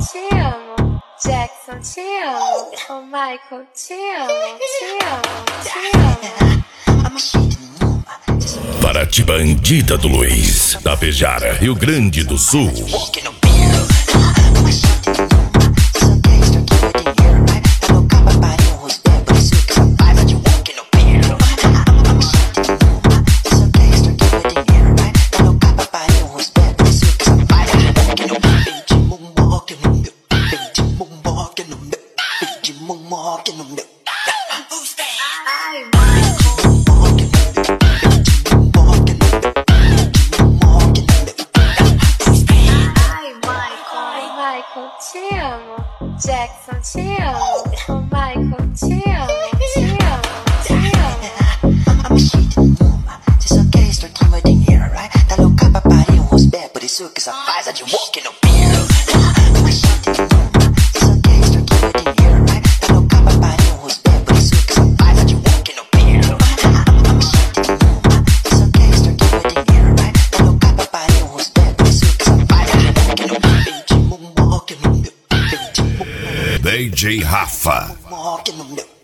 te amo. Jackson, te amo. Oh, Michael, te amo, te amo, te amo. Paraty Bandida do Luiz, Tapejara, Rio Grande do Sul. Michael, te amo. Jackson, te amo. Oh, Michael, te amo, te amo, te amo. I'm a shit woman, se só quer extorquir meu dinheiro, right? Tá louca pra parir um pés, por isso que só faz a de walk no beer. I'm a shit woman, se só quer extorquir meu dinheiro, right? Tá louca pra parir um pés, por isso que só faz a de walk no beer. I'm a shit woman, se só quer extorquir meu dinheiro, right? Tá louca pra parir um pés, por isso que só faz a de walk no beer. DJ Rafa. Walk no beer.